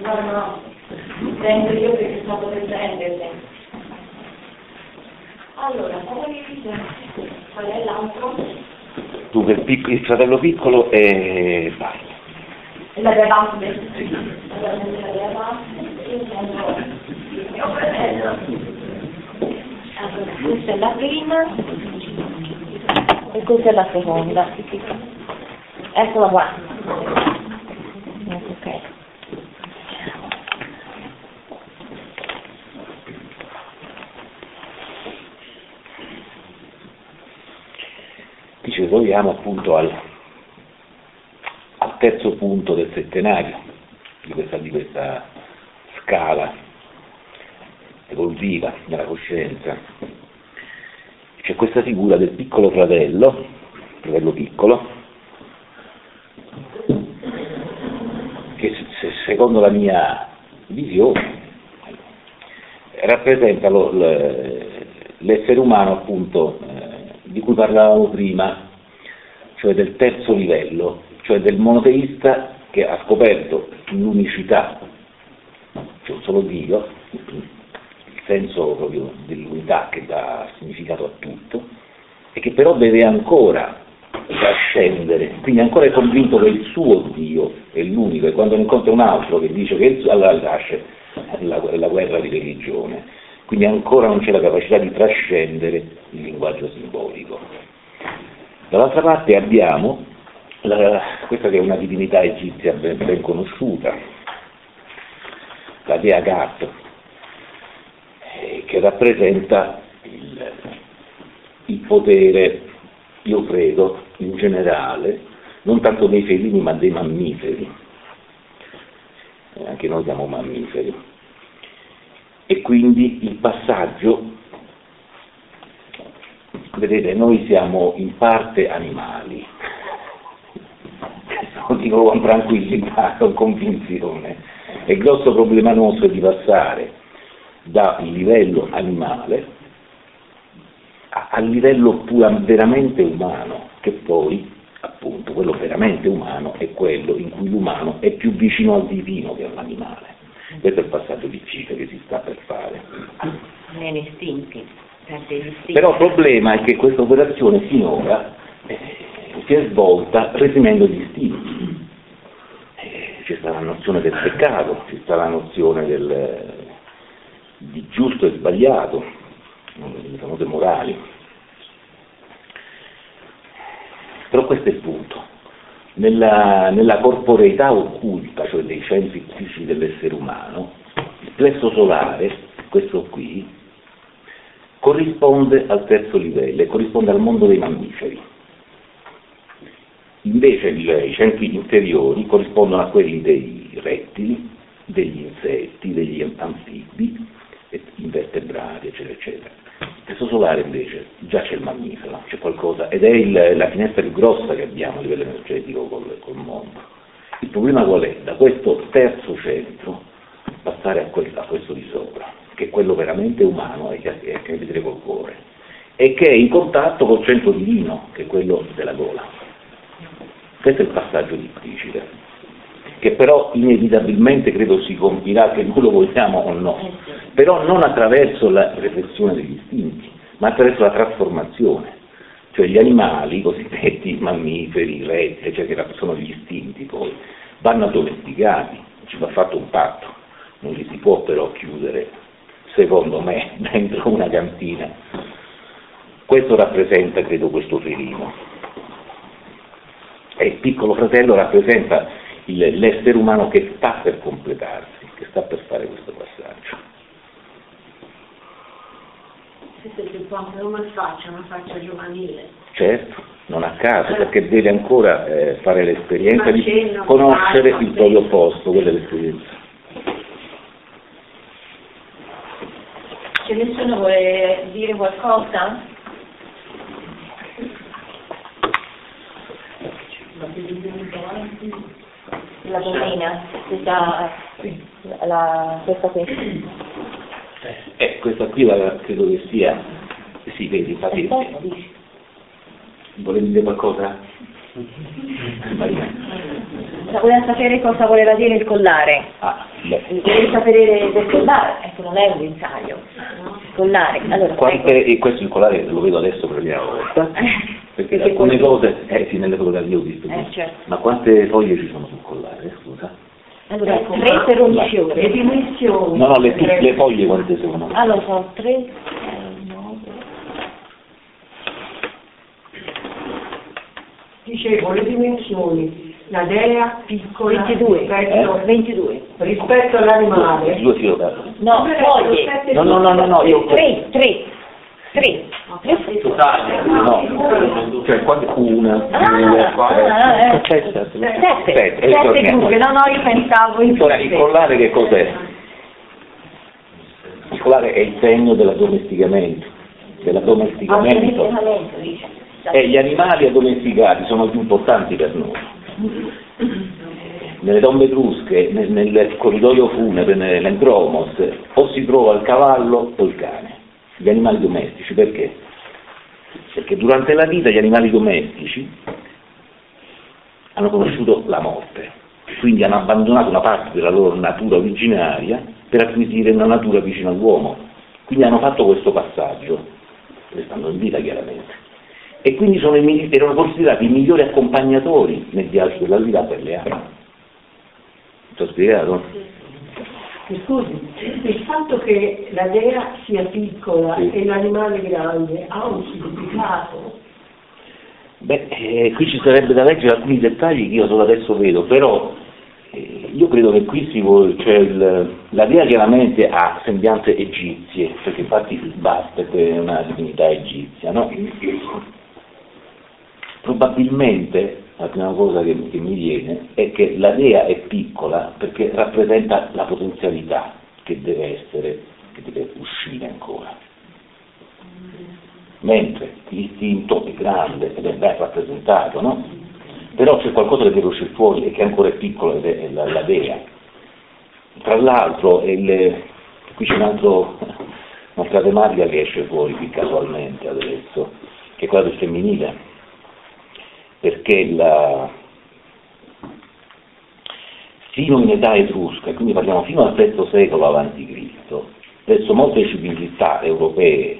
No, prendo io perché sto per prenderle. Allora, poi qual è l'altro? Dunque il fratello piccolo e basta. La bevande. Sì. Allora, questa è la prima e questa è la seconda. Eccola qua. Ok. Ci troviamo appunto al terzo punto del settenario di questa scala evolutiva della coscienza. C'è questa figura del piccolo fratello piccolo, che secondo la mia visione rappresenta l'essere umano appunto di cui parlavamo prima, cioè del terzo livello, cioè del monoteista che ha scoperto l'unicità, cioè un solo Dio, il senso proprio dell'unità che dà significato a tutto, e che però deve ancora trascendere, quindi ancora è convinto che il suo Dio è l'unico, e quando ne incontra un altro che dice che allora nasce la guerra di religione, quindi ancora non c'è la capacità di trascendere il linguaggio simbolico. Dall'altra parte abbiamo questa che è una divinità egizia ben conosciuta, la dea Gat, che rappresenta il potere, io credo, in generale, non tanto dei felini ma dei mammiferi. Anche noi siamo mammiferi. E quindi il passaggio, vedete, noi siamo in parte animali, lo dico con tranquillità, con convinzione, e il grosso problema nostro è di passare dal livello animale al livello veramente umano, che poi, appunto, quello veramente umano è quello in cui l'umano è più vicino al divino che all'animale. Questo è il passaggio difficile che si sta per fare. Meno istinti. Però il problema è che questa operazione finora si è svolta reprimendo gli istinti. C'è stata la nozione del peccato, c'è stata la nozione di giusto e sbagliato, le famose morali. Però questo è il punto. Nella corporeità occulta, cioè dei centri psichici dell'essere umano, il plesso solare, questo qui, corrisponde al terzo livello, corrisponde al mondo dei mammiferi. Invece i centri inferiori corrispondono a quelli dei rettili, degli insetti, degli anfibi, invertebrati, eccetera, eccetera. Il plesso solare invece già c'è il mammifero, c'è qualcosa, ed è la finestra più grossa che abbiamo a livello energetico col mondo. Il problema qual è? Da questo terzo centro passare a questo di sopra, che è quello veramente umano e che vedete col cuore, e che è in contatto col centro divino, che è quello della gola. Questo è il passaggio difficile, che però inevitabilmente credo si compirà, che noi lo vogliamo o no, però non attraverso la repressione degli istinti, ma attraverso la trasformazione. Cioè gli animali, i cosiddetti mammiferi, i rettili, cioè che sono gli istinti poi, vanno addomesticati, ci va fatto un patto, non li si può però chiudere, secondo me, dentro una cantina. Questo rappresenta, credo, questo felino. E il piccolo fratello rappresenta l'essere umano che sta per completarsi, che sta per fare questo passaggio. Come faccia, una faccia giovanile. Certo, non a caso, perché deve ancora fare l'esperienza di conoscere il proprio opposto, quella è l'esperienza. Se nessuno vuole dire qualcosa? La donnina, questa qui. Questa qui credo che sia, sì, vedi, infatti, volevi dire qualcosa? Maria? Voleva sapere cosa voleva dire il collare. Voleva sapere del collare, ecco, non è un guinzaglio. Collare. Allora, e questo il collare lo vedo adesso per la prima volta, perché alcune cose, sì, nelle fotografie ho visto, certo. Ma quante foglie ci sono sul collare, scusa? Allora, 3 per ogni fiore. Le dimensioni. No, le foglie quante sono? Allora, sono 3, 9. Dicevo, le dimensioni. La dea piccola 22. Rispetto all'animale. Due filo. No, foglie. No, io 3. Totale, no, cioè una, due, quattro, 7 gruppi, no, io pensavo in ora il collare che cos'è? Il collare è il segno dell'addomesticamento, e gli animali addomesticati sono più importanti per noi. Nelle tombe etrusche, nel corridoio funebre, nell'Encromos, o si trova il cavallo o il cane, gli animali domestici. Perché? Perché durante la vita gli animali domestici hanno conosciuto la morte, quindi hanno abbandonato una parte della loro natura originaria per acquisire una natura vicina all'uomo, quindi hanno fatto questo passaggio, restando in vita chiaramente, e quindi erano considerati i migliori accompagnatori nel viaggio della vita per le anime. Ti ho spiegato? Scusi, il fatto che la dea sia piccola e l'animale grande ha un significato? Qui ci sarebbe da leggere alcuni dettagli che io solo adesso vedo, però io credo che qui la dea chiaramente ha sembianze egizie, perché infatti Bastet è una divinità egizia, no? Probabilmente la prima cosa che mi viene è che la dea è piccola perché rappresenta la potenzialità che deve uscire ancora, mentre l'istinto è grande ed è ben rappresentato, no? Però c'è qualcosa che deve uscire fuori e che ancora è piccolo, ed è la dea. Tra l'altro qui c'è un'altra tematica che esce fuori qui casualmente adesso, che è quella del femminile, perché fino in età etrusca, quindi parliamo fino al III secolo avanti Cristo, verso molte civiltà europee,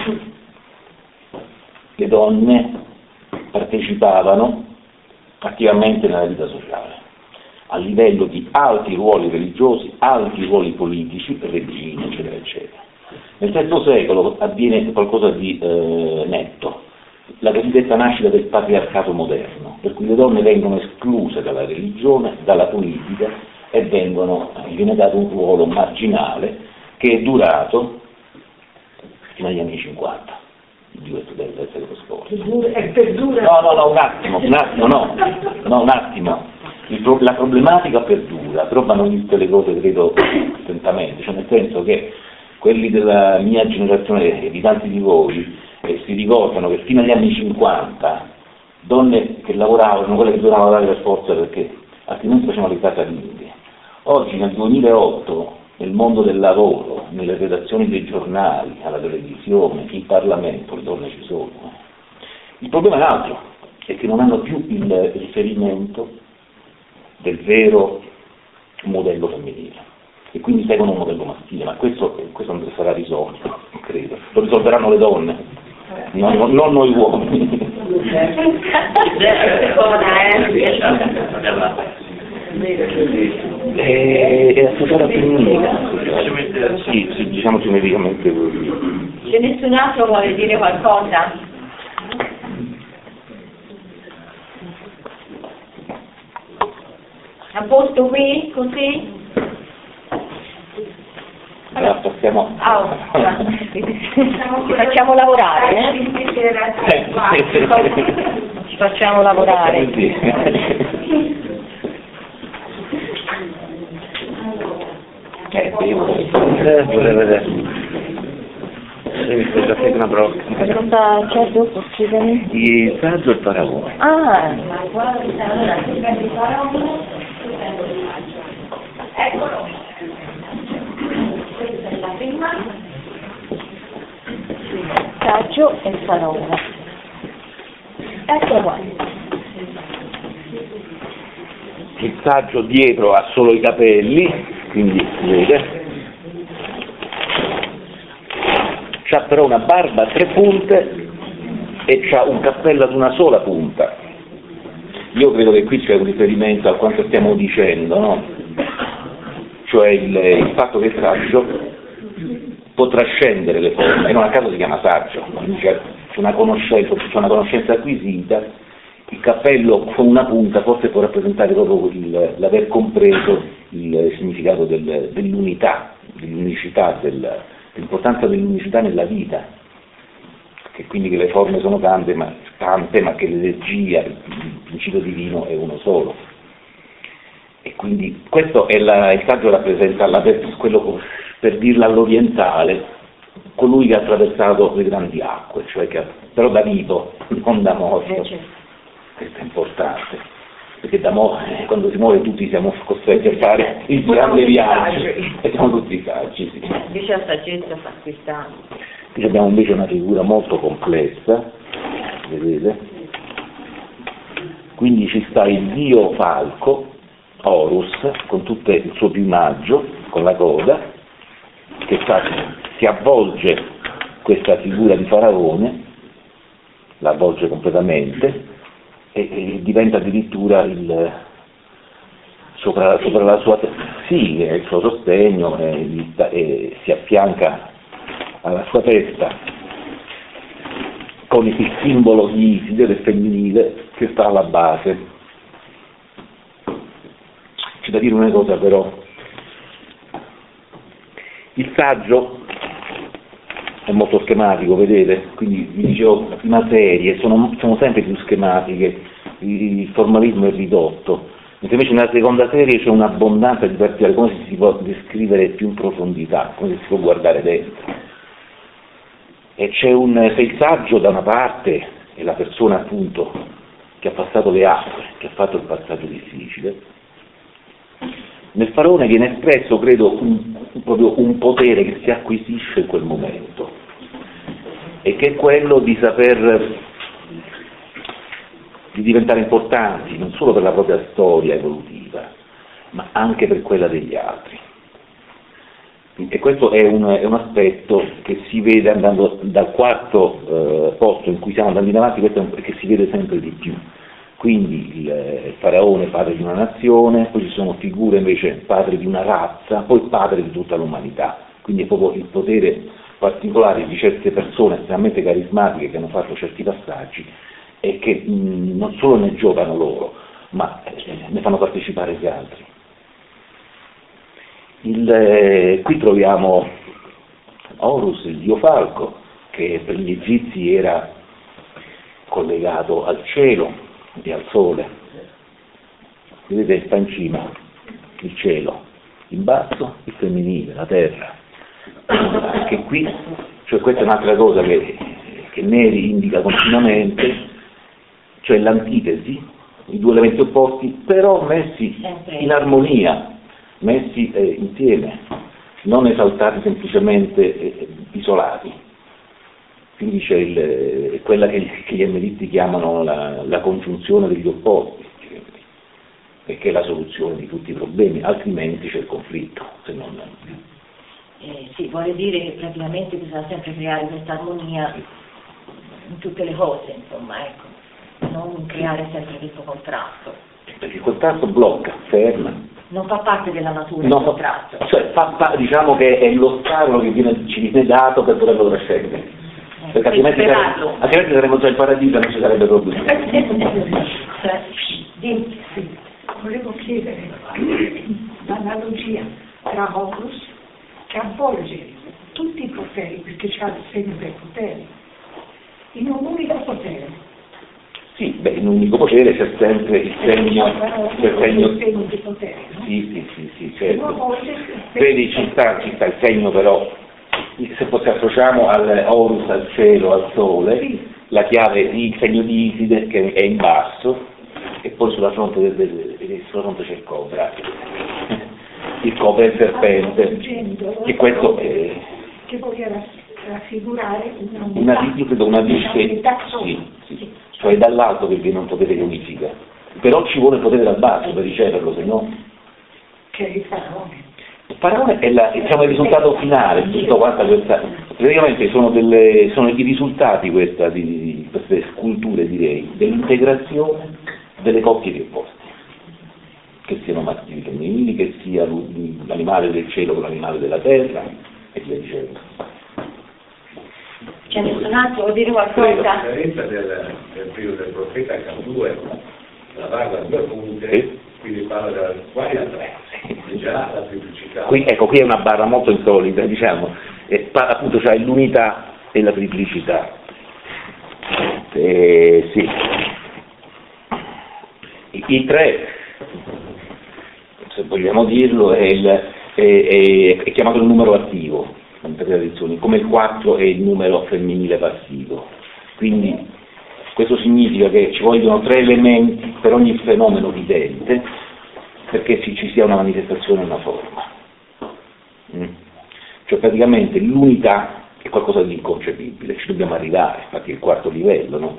le donne partecipavano attivamente nella vita sociale, a livello di alti ruoli religiosi, alti ruoli politici, regine, eccetera, eccetera. Nel III secolo avviene qualcosa di netto, la cosiddetta nascita del patriarcato moderno, per cui le donne vengono escluse dalla religione, dalla politica e viene dato un ruolo marginale che è durato fino agli anni 50 del secolo scorso. No, un attimo. La problematica perdura, però vanno viste le cose, credo, attentamente, cioè nel senso che quelli della mia generazione e di tanti di voi si ricordano che fino agli anni 50 donne che lavoravano, quelle che dovevano lavorare per forza perché altrimenti facevano le casalinghe. Oggi nel 2008 nel mondo del lavoro, nelle redazioni dei giornali, alla televisione, in Parlamento le donne ci sono. Il problema è un altro, è che non hanno più il riferimento del vero modello femminile e quindi seguono un modello maschile, ma questo non sarà risolto, credo. Lo risolveranno le donne, non noi uomini. È la società femminile, sì, diciamo genericamente così. C'è nessun altro vuole dire qualcosa? A posto qui, così? Allora passiamo. Ci facciamo lavorare, Ci facciamo lavorare. Vorrei vedere. Mi già fatto una brocca. Cosa c'è dopo, scusami? Il saggio e il paragone. Eccolo. Questa è la prima. Saggio e paragone. Ecco qua. saggio dietro ha solo i capelli, quindi vedete, c'ha però una barba a 3 punte e c'ha un cappello ad una sola punta. Io credo che qui c'è un riferimento a quanto stiamo dicendo, no? Cioè il fatto che il saggio può trascendere le forme, e non a caso si chiama saggio, c'è una conoscenza acquisita. Il cappello con una punta forse può rappresentare proprio l'aver compreso il significato dell'unità, dell'unicità, dell'importanza dell'unicità nella vita, che quindi che le forme sono tante, ma che l'energia, il principio divino è uno solo. E quindi questo è il saggio rappresenta quello, per dirla all'orientale, colui che ha attraversato le grandi acque, cioè però da vivo, non da morto. Questo è importante, perché quando si muove tutti siamo costretti a fare il grande viaggio, e siamo tutti saggi. Sì. Invece la saggezza fa acquistare. Qui abbiamo invece una figura molto complessa, vedete? Quindi ci sta il dio falco, Horus, con tutto il suo piumaggio, con la coda, che si avvolge questa figura di faraone, la avvolge completamente, e diventa addirittura sopra la sua sì, è il suo sostegno, e si affianca alla sua testa con il simbolo di Iside, del femminile, che sta alla base. C'è da dire una cosa però: il saggio è molto schematico, vedete? Quindi vi dicevo, la prima serie sono sempre più schematiche, il formalismo è ridotto, mentre invece nella seconda serie c'è un'abbondanza di particolari, come si può descrivere più in profondità, come si può guardare dentro. E se il saggio da una parte è la persona appunto che ha passato le acque, che ha fatto il passaggio difficile, nel faraone viene espresso, credo, proprio un potere che si acquisisce in quel momento, e che è quello di diventare importanti, non solo per la propria storia evolutiva, ma anche per quella degli altri. E questo è un aspetto che si vede andando dal quarto posto in cui stiamo andando in avanti, questo è che si vede sempre di più. Quindi il faraone padre di una nazione, poi ci sono figure invece padre di una razza, poi padre di tutta l'umanità. Quindi è proprio il potere particolare di certe persone estremamente carismatiche che hanno fatto certi passaggi e che non solo ne giocano loro, ma ne fanno partecipare gli altri. Qui troviamo Horus, il dio falco, che per gli egizi era collegato al cielo e al sole. Vedete, sta in cima il cielo, in basso il femminile, la terra. Anche qui, cioè questa è un'altra cosa che Neri indica continuamente, cioè l'antitesi, i due elementi opposti, però messi in armonia, messi insieme, non esaltati semplicemente isolati. Quindi c'è quella che gli emeritti chiamano la congiunzione degli opposti, perché è la soluzione di tutti i problemi, altrimenti c'è il conflitto. Se non... sì, vuole dire che praticamente bisogna sempre creare questa armonia in tutte le cose, insomma, ecco, non creare sempre questo contrasto. Perché il contrasto blocca, ferma. Non fa parte della natura il contrasto. Cioè diciamo che è l'ostacolo che ci viene dato per poterlo trascendere. Perché altrimenti saremmo già in paradiso e non ci sarebbe problema. Sì, volevo chiedere l'analogia tra Horus, che avvolge tutti i poteri, perché c'ha il segno del potere, in un unico potere. Sì, in un unico potere c'è sempre il segno di potere, no? Sì, certo. Vedi, ci sta il segno però, se associamo al Horus, al cielo, al sole, sì. La chiave, il segno di Iside che è in basso, e poi sulla fronte c'è il cobra. Il cobra è il serpente, e questo è... Che vuole raffigurare una discesa, sì. Cioè è dall'alto che viene un potere che unifica, però ci vuole potere dal basso per riceverlo, se no... Che è il faraone. Il faraone è diciamo, il risultato finale, tutta quanta questa... Praticamente sono i risultati queste sculture, direi, dell'integrazione delle coppie di opposti, che siano maschili e femminili, che sia l'animale del cielo con l'animale della terra, e via dicendo. C'è nessun altro, vuol dire La qualcosa? differenza del periodo del profeta che ha due, la barba a due punte, Sì. quindi parla della quale a tre, già la triplicità. Qui è una barra molto insolita, diciamo, appunto c'è l'unità e la triplicità. Sì. I tre, se vogliamo dirlo, è chiamato il numero attivo, per tradizioni, come il 4 è il numero femminile passivo. Quindi questo significa che ci vogliono 3 elementi per ogni fenomeno vivente perché ci sia una manifestazione e una forma. Cioè praticamente l'unità è qualcosa di inconcepibile, ci dobbiamo arrivare, infatti è il 4º livello, no?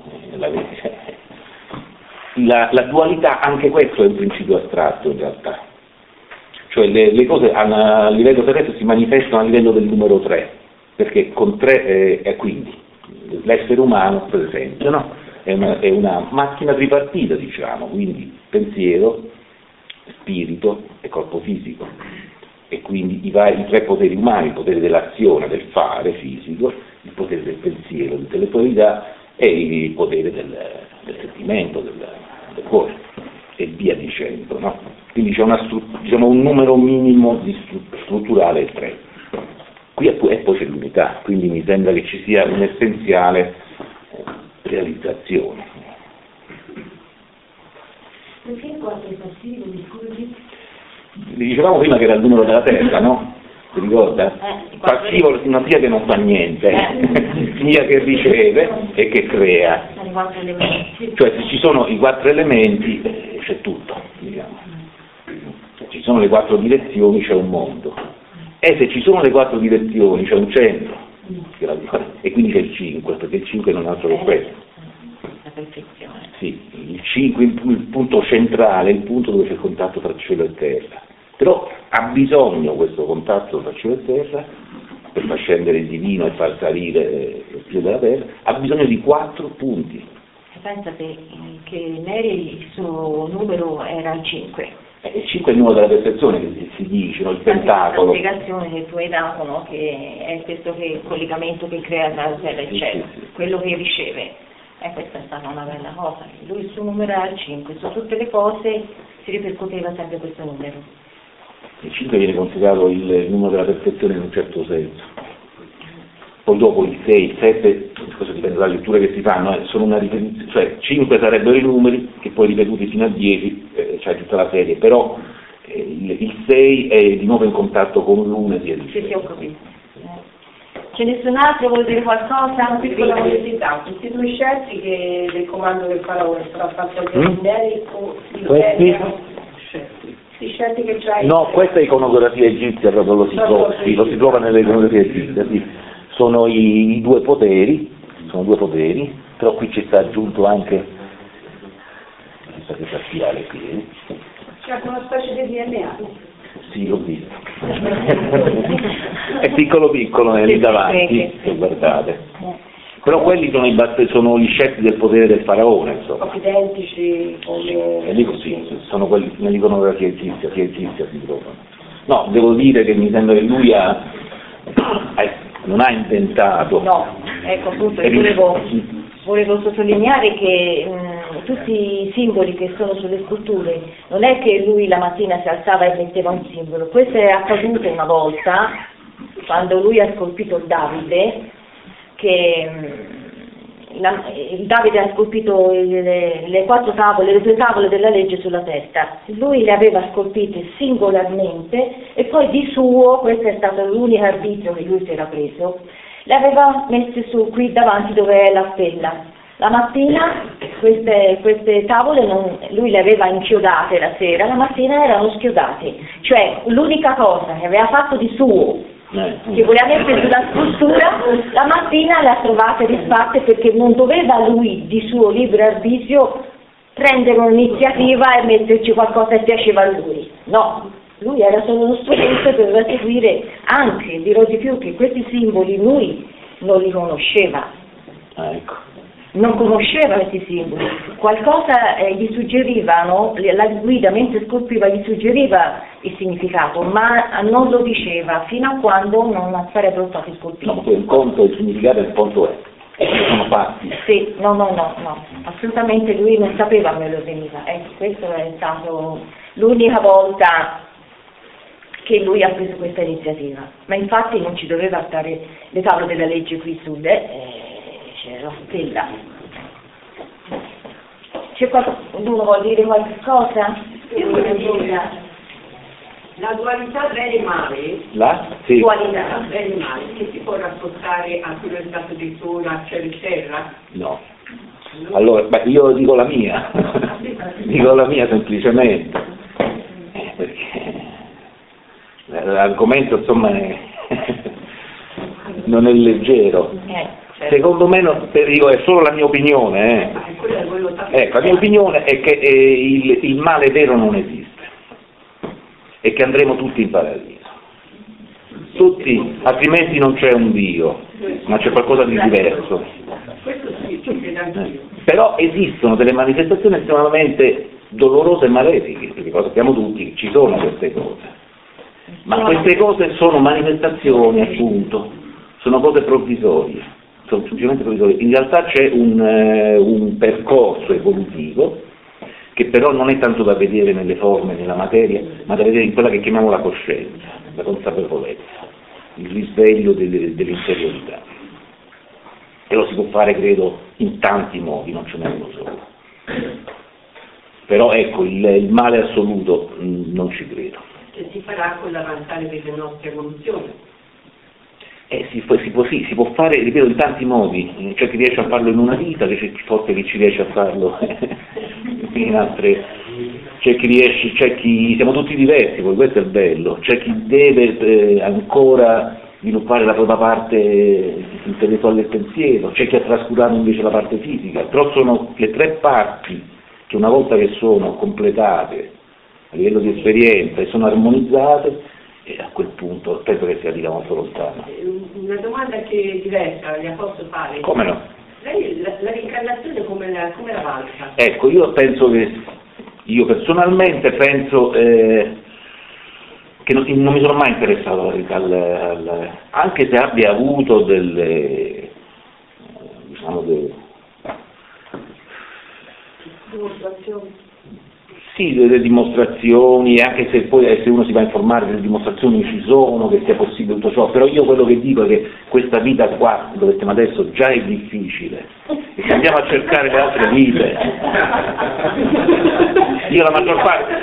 La dualità, anche questo è un principio astratto in realtà, cioè le cose a livello terrestre si manifestano a livello del numero 3, perché con 3 è quindi l'essere umano, per esempio, no? È una macchina tripartita, diciamo, quindi pensiero, spirito e corpo fisico, e quindi i 3 poteri umani, il potere dell'azione, del fare fisico, il potere del pensiero, dell'intellettualità e il potere del sentimento, del cuore, e via dicendo, no? Quindi c'è diciamo, un numero minimo strutturale, il 3. Qui e poi c'è l'unità, quindi mi sembra che ci sia un'essenziale realizzazione. Perché il 4 è passivo, mi scusi? Vi dicevamo prima che era il numero della terra, no? Si ricorda? Passivo significa che non fa niente, significa che riceve e che crea. Sono i 4 elementi. Cioè se ci sono i 4 elementi c'è tutto, diciamo. Se ci sono le 4 direzioni c'è un mondo. E se ci sono le 4 direzioni c'è un centro. E quindi c'è il 5, perché il 5 non è altro che questo. La perfezione. Sì, il 5 il punto centrale, il punto dove c'è il contatto tra cielo e terra. Però ha bisogno questo contatto tra cielo e terra, per far scendere il divino e far salire lo spirito della terra, ha bisogno di 4 punti. Pensate che Neri il suo numero era il 5. Il 5 è il numero della perfezione, che si dice, no? Il pentacolo. La spiegazione che tu hai dato, no? Che è questo collegamento che crea tra la terra e il cielo, sì. quello che riceve. E questa è stata una bella cosa. Lui il suo numero era il 5, su tutte le cose si ripercuoteva sempre questo numero. Il 5 viene considerato il numero della perfezione in un certo senso. Poi dopo il 6, il 7, questo dipende dalla lettura che si fanno, sono una ripetizione, cioè 5 sarebbero i numeri che poi ripetuti fino a 10, cioè tutta la serie, però il 6 è di nuovo in contatto con l'1 e via dicendo. Sì, ho capito. C'è nessun altro, vuol dire qualcosa? Una piccola curiosità, questi 2 scelti che del comando del faraone sarà fatto anche in Neri o Questi? questi scelti che c'hai? No, questa è iconografia egizia, proprio lo si trova nelle iconografie egizie, sì. Sono i 2 poteri, però qui ci sta aggiunto anche questa che fa spirale qui. C'è una specie di DNA. Sì, l'ho visto. È piccolo lì davanti, se guardate. Però quelli sono gli scetti del potere del faraone, insomma. Identici come... E dico sì, sono quelli nell'iconografia egizia si trovano. No, devo dire che mi sembra che lui non ha inventato. No, ecco appunto, io volevo sottolineare che tutti i simboli che sono sulle sculture, non è che lui la mattina si alzava e metteva un simbolo, questo è accaduto una volta, quando lui ha scolpito il Davide, che il Davide ha scolpito le 4 tavole, le 2 tavole della legge sulla testa, lui le aveva scolpite singolarmente e poi di suo, questo è stato l'unico arbitrio che lui si era preso, le aveva messe su qui davanti dove è la stella. La mattina queste tavole lui le aveva inchiodate la sera, la mattina erano schiodate, cioè l'unica cosa che aveva fatto di suo, che voleva mettere sulla scultura, la mattina le ha trovate risfatte perché non doveva lui di suo libero arbitrio prendere un'iniziativa e metterci qualcosa che piaceva a lui. No, lui era solo uno strumento che doveva seguire, anche, dirò di più, che questi simboli lui non li conosceva. Ecco. Non conosceva questi simboli, qualcosa gli suggerivano, la guida mentre scolpiva gli suggeriva il significato, ma non lo diceva fino a quando non sarebbero stati scolpiti. No, un conto il significato e il conto è. Sono fatti. Sì, no, assolutamente lui non sapeva a me lo veniva, questo è stato l'unica volta che lui ha preso questa iniziativa, ma infatti non ci doveva stare le tavole della legge qui sulle. C'era stella. C'è qualcuno vuol dire qualche cosa? Io voglio dire, la dualità bene e male, La? Sì. Dualità. bene e male, che si può rapportare a quello stato di sole, a cielo e terra? No. Allora, io dico la mia, dico la mia semplicemente, perché l'argomento insomma non è leggero. Secondo me, è solo la mia opinione, Ecco, la mia opinione è che il male vero non esiste e che andremo tutti in paradiso. Tutti, altrimenti non c'è un Dio, ma c'è qualcosa di diverso. Questo sì, ci credo anch'io. Però esistono delle manifestazioni estremamente dolorose e malefiche, perché lo sappiamo tutti, ci sono queste cose. Ma queste cose sono manifestazioni, appunto, sono cose provvisorie. Sono semplicemente provvisorie. In realtà c'è un percorso evolutivo che però non è tanto da vedere nelle forme, nella materia, ma da vedere in quella che chiamiamo la coscienza, la consapevolezza, il risveglio dell'interiorità. E lo si può fare, credo, in tanti modi, non ce n'è uno solo. Però ecco, il male assoluto non ci credo. Che si farà con l'avanzare delle nostre evoluzioni. Si può fare, ripeto, in tanti modi. C'è chi riesce a farlo in una vita, c'è forse chi ci riesce a farlo in altre. Siamo tutti diversi, poi questo è il bello. C'è chi deve ancora sviluppare la propria parte intellettuale del pensiero, c'è chi ha trascurato invece la parte fisica, però sono le tre parti che una volta che sono completate a livello di esperienza e sono armonizzate, e a quel punto penso che si arriva molto lontano. Una domanda che è diversa, la posso fare? Come no? Lei la reincarnazione come la valsa? Ecco, io personalmente penso che non mi sono mai interessato anche se abbia avuto delle Dimostrazioni? Sì, delle dimostrazioni, anche se poi se uno si va a informare delle dimostrazioni ci sono, che sia possibile tutto ciò, però io quello che dico è che questa vita qua, dove stiamo adesso, già è difficile, e se andiamo a cercare le altre vite, io la maggior parte...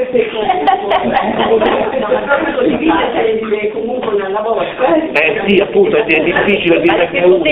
comunque nella volta. Sì, appunto, è difficile vivere che uno.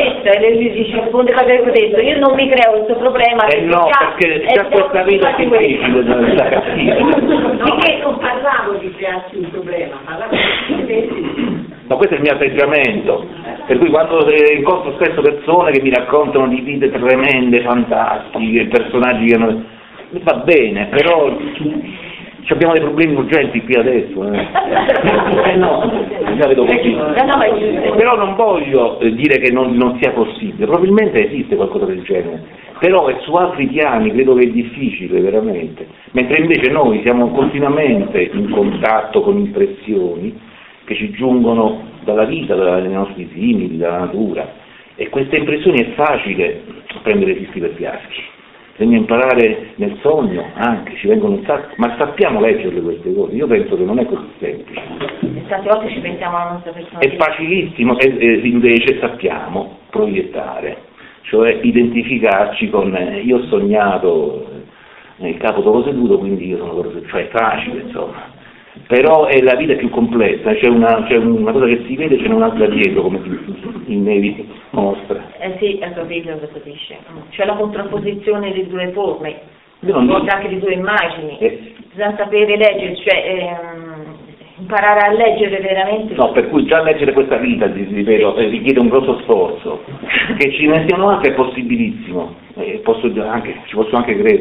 Io non mi creo questo problema. No, perché già questa vita è difficile. Perché non parlavo di crearsi un problema, parlavo di ma questo è il mio atteggiamento, per cui quando incontro spesso persone che mi raccontano di vite tremende, fantastiche, personaggi che va bene, però abbiamo dei problemi urgenti qui adesso. No, già vedo così. Però non voglio dire che non sia possibile, probabilmente esiste qualcosa del genere, però è su altri piani, credo che è difficile veramente, mentre invece noi siamo continuamente in contatto con impressioni che ci giungono dalla vita, dai nostri simili, dalla natura, e queste impressioni è facile prendere fischi per fiaschi. Bisogna imparare nel sogno anche, ci vengono un sacco, ma sappiamo leggerle queste cose, io penso che non è così semplice. Tante volte ci pensiamo alla nostra personalità. È facilissimo, invece sappiamo proiettare, cioè identificarci con io ho sognato il capo toro seduto, quindi io sono toro seduto, cioè è facile insomma. Però la vita è più complessa, c'è una cosa che si vede, c'è un'altra dietro, come il Nevi mostra. Sì, ho capito cosa dice. C'è la contrapposizione di due forme, anche di due immagini. Bisogna sapere leggere, cioè imparare a leggere veramente. No, per cui già leggere questa vita, ripeto, richiede un grosso sforzo, che ci ne siano altre è possibilissimo, ci posso anche credere,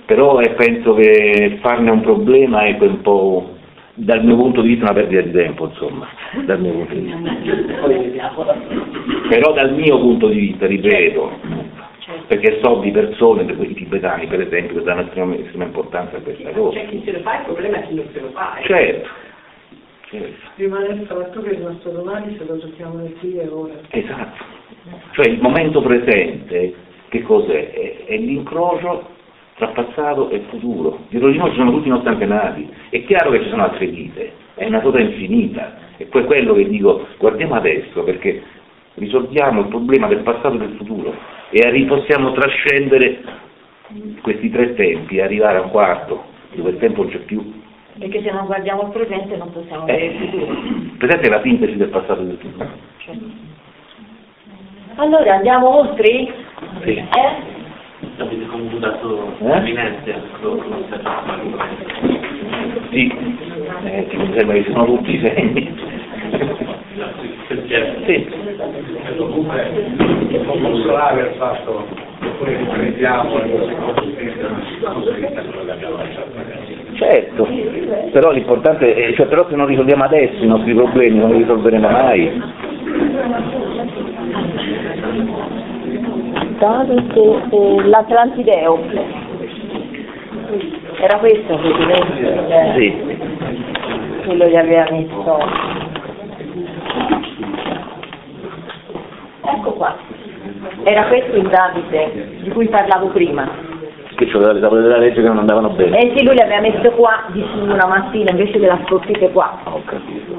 però penso che farne un problema è un po', dal mio punto di vista, una perdita di tempo, insomma, dal mio punto di vista. Però dal mio punto di vista, ripeto, perché so di persone, i tibetani per esempio, che danno estrema importanza a questa cosa. C'è chi se lo fa, il problema è chi non se lo fa. Certo. Prima adesso, ma tu che è rimasto domani, se lo giochiamo nel qui e ora. Esatto. Cioè il momento presente, che cos'è? È l'incrocio tra passato e futuro. Dietro di noi ci sono tutti i nostri antenati. È chiaro che ci sono altre vite, è una cosa infinita. E poi quello che dico, guardiamo adesso, perché risolviamo il problema del passato e del futuro e possiamo trascendere questi tre tempi e arrivare a un quarto, dove il tempo non c'è più. Perché se non guardiamo il presente non possiamo vedere il futuro. Il presente è la sintesi del passato e del futuro. Allora andiamo oltre? Sì. Avete concludato Venezia? Sì, mi sembra che sono tutti i segni. Sì. Comunque non posso aver fatto, poi riprendiamo e lo secondo quello che abbiamo lasciato magari. Certo, però l'importante è, cioè, però se non risolviamo adesso i nostri problemi non li risolveremo mai. L'Atlantideo. Era questo Sì. quello che aveva messo. Ecco qua. Era questo il Davide di cui parlavo prima. Che c'erano le tavole della legge che non andavano bene. Eh sì, lui le aveva messo qua di su una mattina invece che la sportite qua. Ho capito.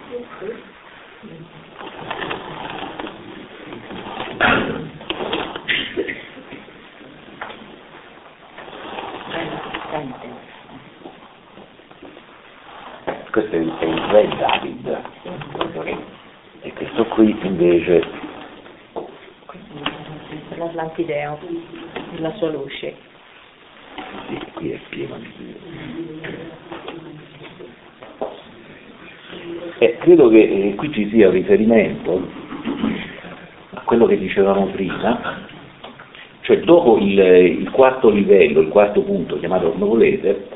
Questo è il re David. E questo qui invece L'Atlantideo, la sua luce. sì, qui è pieno di... credo che qui ci sia un riferimento a quello che dicevamo prima, cioè dopo il quarto livello, il quarto punto chiamato come volete,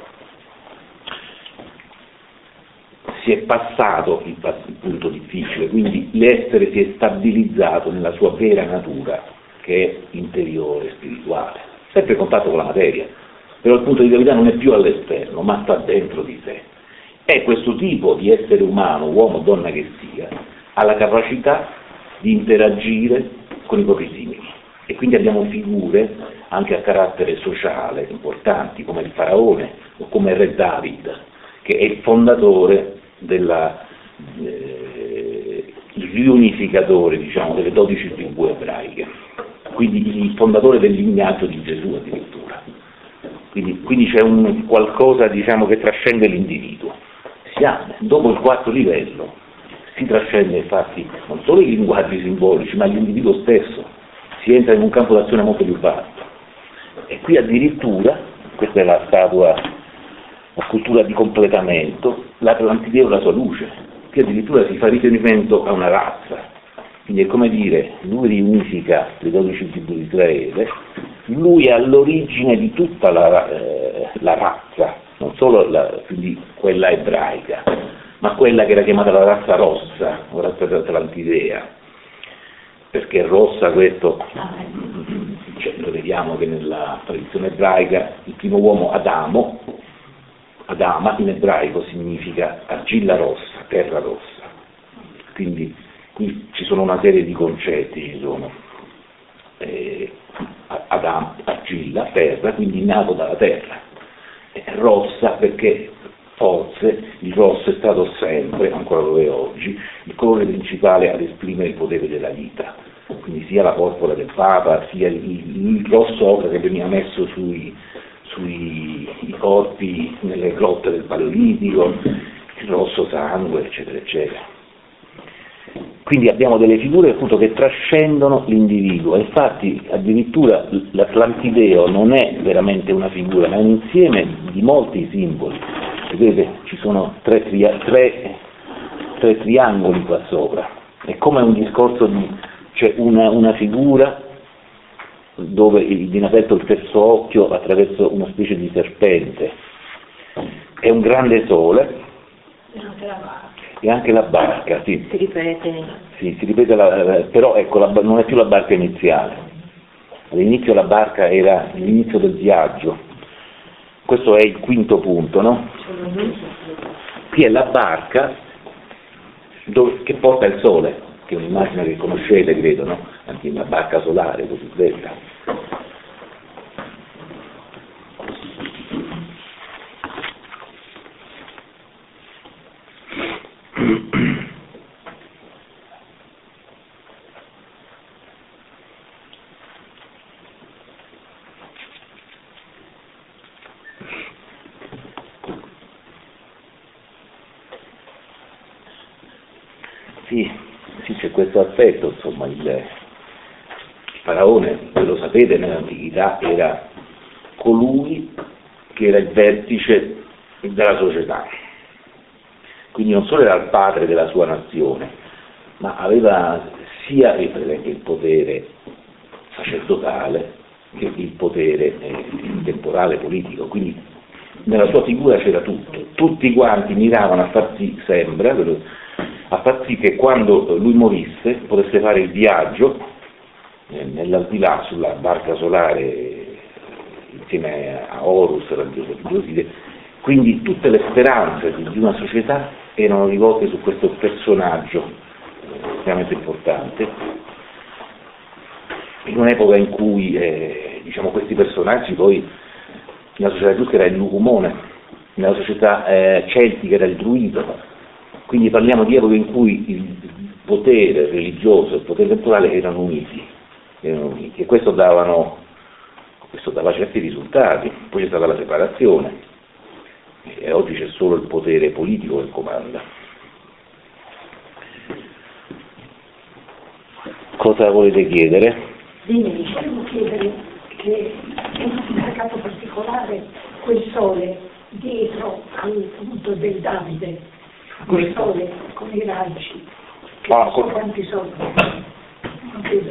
si è passato il punto difficile, quindi l'essere si è stabilizzato nella sua vera natura, che è interiore, spirituale, sempre in contatto con la materia, però il punto di gravità non è più all'esterno, ma sta dentro di sé. E questo tipo di essere umano, uomo o donna che sia, ha la capacità di interagire con i propri simili. E quindi abbiamo figure anche a carattere sociale importanti, come il faraone o come il re David, che è il fondatore il riunificatore, diciamo, delle 12 tribù ebraiche, quindi il fondatore del lignaggio di Gesù addirittura. Quindi c'è un qualcosa, diciamo, che trascende l'individuo. Dopo il quarto livello si trascende infatti non solo i linguaggi simbolici, ma l'individuo stesso, si entra in un campo d'azione molto più vasto. E qui addirittura, questa è la statua, la scultura di completamento, l'Atlantideo e la sua luce, qui addirittura si fa riferimento a una razza, quindi è come dire, lui riunifica le 12 tribù di Israele, lui è all'origine di tutta la razza, non solo quindi quella ebraica, ma quella che era chiamata la razza rossa, la razza dell'Atlantidea, perché è rossa questo, cioè, noi vediamo che nella tradizione ebraica il primo uomo Adama in ebraico significa argilla rossa, terra rossa, quindi qui ci sono una serie di concetti, ci sono Adam, argilla, terra, quindi nato dalla terra, rossa perché forse il rosso è stato sempre, ancora lo è oggi, il colore principale ad esprimere il potere della vita, quindi sia la porpora del Papa, sia il rosso ocra che veniva messo sui corpi nelle grotte del Paleolitico, il rosso sangue, eccetera, eccetera. Quindi abbiamo delle figure appunto che trascendono l'individuo, infatti addirittura l'Atlantideo non è veramente una figura, ma è un insieme di molti simboli. Vedete, ci sono tre triangoli qua sopra, è come un discorso di, cioè una figura dove viene aperto il terzo occhio attraverso una specie di serpente. È un grande sole e anche la barca, sì. Si ripete. Sì, si ripete, però ecco, non è più la barca iniziale. All'inizio la barca era l'inizio del viaggio. Questo è il quinto punto, no? Qui è la barca che porta il sole, che è un'immagine che conoscete, credo, no? Anche una barca solare cosiddetta. Sì, c'è questo aspetto, insomma, il faraone, voi lo sapete, nell'antichità era colui che era il vertice della società, quindi non solo era il padre della sua nazione, ma aveva sia il potere sacerdotale che il potere temporale politico, quindi nella sua figura c'era tutto, tutti quanti miravano a far sì, sembra, a far sì che quando lui morisse potesse fare il viaggio nell'aldilà sulla barca solare insieme a Horus, la diosa di Oside. Quindi tutte le speranze di una società erano rivolte su questo personaggio estremamente importante, in un'epoca in cui diciamo, questi personaggi poi nella società etrusca era il lucumone, nella società celtica era il druido. Quindi parliamo di epoche in cui il potere religioso e il potere temporale erano uniti e questo dava certi risultati. Poi c'è stata la separazione e oggi c'è solo il potere politico che comanda. Cosa volete chiedere? Volevo chiedere che è un significato particolare quel sole dietro al punto del Davide. Il sole con i raggi, che non so quanti sono, non credo.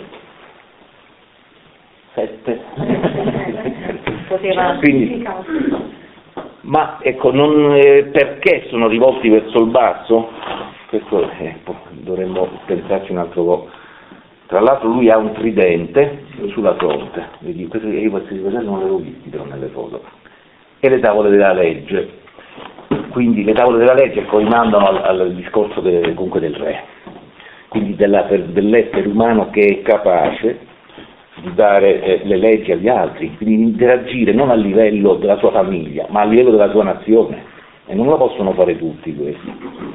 7. Poteva. Quindi, ma ecco, perché sono rivolti verso il basso? Questo dovremmo pensarci un altro po'. Tra l'altro lui ha un tridente sulla fronte, vedi, io questi non li avevo visti però nelle foto, e le tavole della legge. Quindi le tavole della legge rimandano al discorso comunque del re, quindi dell'essere umano che è capace di dare le leggi agli altri, quindi di interagire non a livello della sua famiglia, ma a livello della sua nazione, e non lo possono fare tutti questi.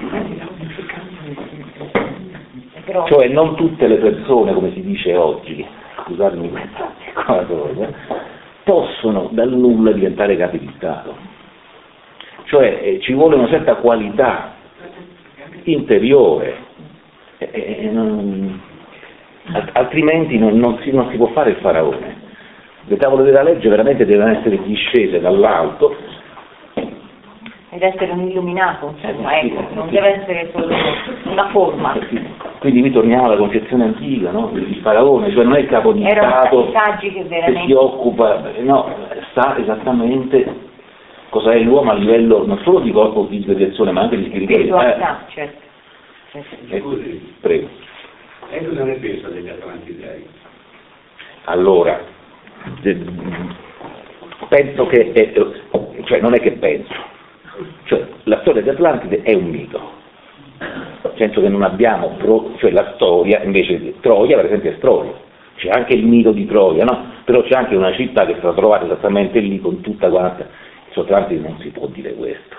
Cioè non tutte le persone, come si dice oggi, scusatemi questa cosa, possono dal nulla diventare capi di Stato. Cioè ci vuole una certa qualità interiore, altrimenti non si può fare il faraone. Le tavole della legge veramente devono essere discese dall'alto. Ed essere un illuminato, insomma, ecco, non deve essere solo una forma. Quindi qui torniamo alla concezione antica, no? Il faraone, cioè non è il capo di Stato che si occupa, no, sa esattamente cosa è l'uomo a livello non solo di corpo fisico e di azione, ma anche di spiritualità. Certo. Scusi, prego. E cosa ne pensa degli Atlantidei? Allora, penso che, cioè non è che penso, cioè la storia di Atlantide è un mito, nel senso che non abbiamo, cioè la storia, invece Troia per esempio è storia, c'è anche il mito di Troia, no? Però c'è anche una città che è stata trovata esattamente lì con tutta quanta. Su Atlantide non si può dire questo.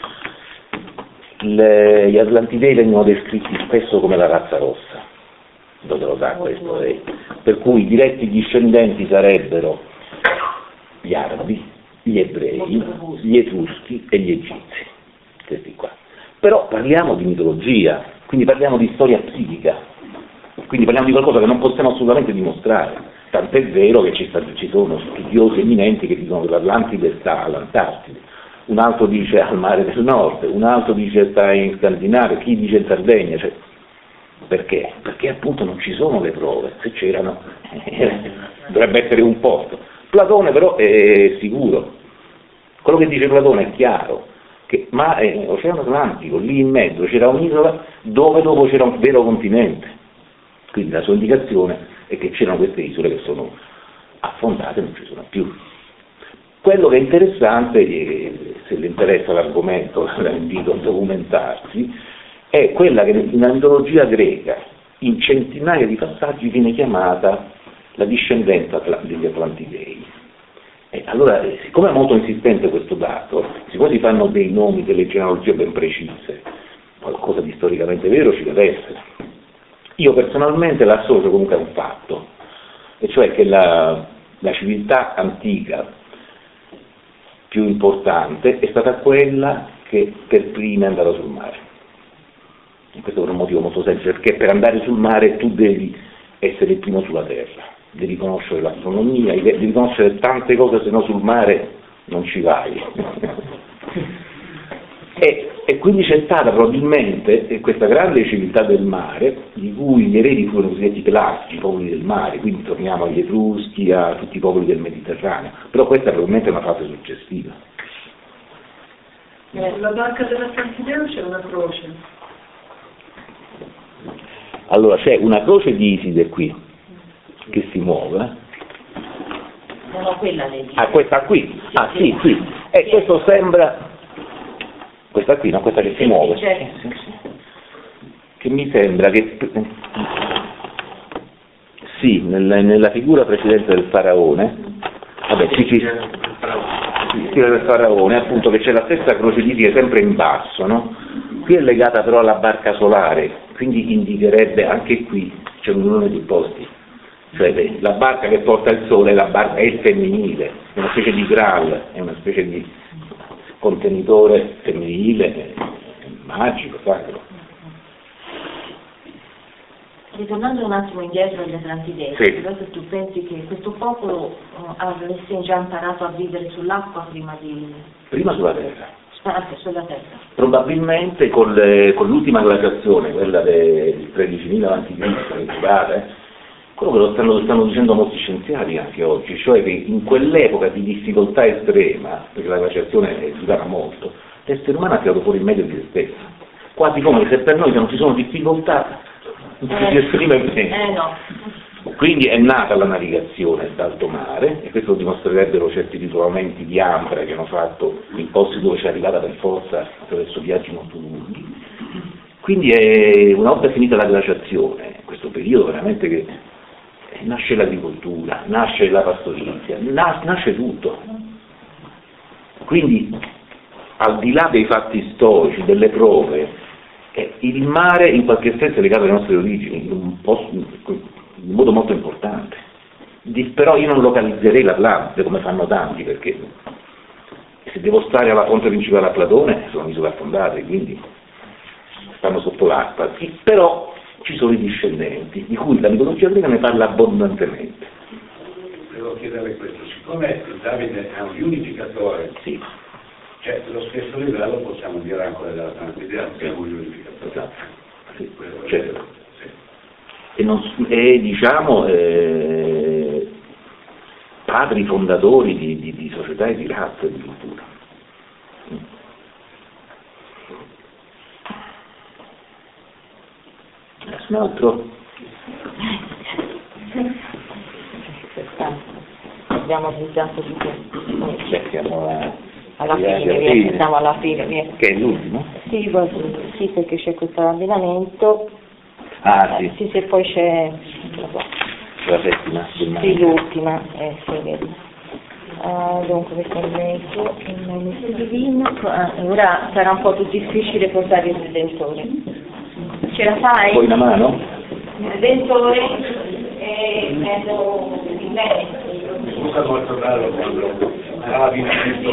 Gli Atlantidei vengono descritti spesso come la razza rossa, dove lo sa questo, per cui i diretti discendenti sarebbero gli arabi, gli ebrei, gli etruschi e gli egizi, questi qua. Però parliamo di mitologia, quindi parliamo di storia psichica, quindi parliamo di qualcosa che non possiamo assolutamente dimostrare. Tant'è vero che ci sono studiosi eminenti che dicono che l'Atlantide sta all'Antartide, un altro dice al mare del nord, un altro dice sta in Scandinavia, chi dice in Sardegna, cioè, perché? Perché appunto non ci sono le prove, se c'erano dovrebbe essere un posto. Platone però è sicuro, quello che dice Platone è chiaro, che Oceano Atlantico, lì in mezzo c'era un'isola dove dopo c'era un vero continente, quindi la sua indicazione è che c'erano queste isole che sono affondate e non ci sono più. Quello che è interessante, se le interessa l'argomento, la invito a documentarsi, è quella che nella mitologia greca, in centinaia di passaggi, viene chiamata la discendenza degli Atlantidei. Allora, siccome è molto insistente questo dato, siccome si fanno dei nomi, delle genealogie ben precise, qualcosa di storicamente vero ci deve essere. Io personalmente l'associo comunque a un fatto, e cioè che la civiltà antica più importante è stata quella che per prima è andata sul mare. E questo per un motivo molto semplice, perché per andare sul mare tu devi essere il primo sulla terra, devi conoscere l'astronomia, devi conoscere tante cose, se no sul mare non ci vai. E quindi c'è stata probabilmente questa grande civiltà del mare, di cui gli eredi furono i cosiddetti pelasgi, i popoli del mare, quindi torniamo agli Etruschi, a tutti i popoli del Mediterraneo, però questa probabilmente è una fase successiva. Sulla barca dell'Atlantideo c'è una croce. Allora c'è una croce di Iside qui, che si muove. No, quella lei. Ah, questa qui? Ah, sì. E questo sembra... Questa qui, no? Questa che si muove. Certo. Che mi sembra che... Sì, nella figura precedente del faraone, vabbè, sì, del faraone, appunto, che c'è la stessa croce di Iside sempre in basso, no? Qui è legata però alla barca solare, quindi indicherebbe anche qui, c'è un unione di posti. Cioè la barca che porta il sole è il femminile, è una specie di Graal, è una specie di contenitore femminile, magico, sacro. Ritornando un attimo indietro agli Atlantidei, sì. Però se tu pensi che questo popolo avesse già imparato a vivere sull'acqua prima sulla terra. Sulla terra. Probabilmente con l'ultima glaciazione, quella del 13.000 a.C., quello che lo stanno dicendo molti scienziati anche oggi, cioè che in quell'epoca di difficoltà estrema, perché la glaciazione durava molto, l'essere umano ha tirato fuori il meglio di se stesso, quasi come se per noi se non ci sono difficoltà non si esprime bene. No. Quindi è nata la navigazione d'alto mare, e questo lo dimostrerebbero certi ritrovamenti di Ambra che hanno fatto in posti dove c'è arrivata per forza attraverso viaggi molto lunghi. Quindi una volta finita la glaciazione, in questo periodo veramente che nasce l'agricoltura, nasce la pastorizia, nasce tutto. Quindi al di là dei fatti storici, delle prove, il mare in qualche senso è legato alle nostre origini, in modo molto importante. Però io non localizzerei l'Atlantide come fanno tanti, perché se devo stare alla fonte principale a Platone sono isole affondate, quindi stanno sotto l'acqua. Però ci sono i discendenti, di cui la mitologia greca ne parla abbondantemente. Devo chiedere questo, siccome Davide è un unificatore, sì. Cioè lo stesso livello possiamo dire ancora dell'Atlantide, siamo un unificatore. Esatto. Sì. Certo. E diciamo padri fondatori di società e di razza e di cultura. Un altro? Abbiamo pensato di questo. Siamo alla fine, siamo alla fine. Che è l'ultimo? Sì, perché c'è questo abbinamento. Ah, sì. Sì, se poi c'è la settima. Sì, l'ultima, sì, vedi. Dunque questo è il nemico divino. Ora sarà un po' più difficile portare il Redentore. Ce la fai? Vuoi una mano? Il Redentore è mezzo di me. Scusa molto bello quando l'abbinamento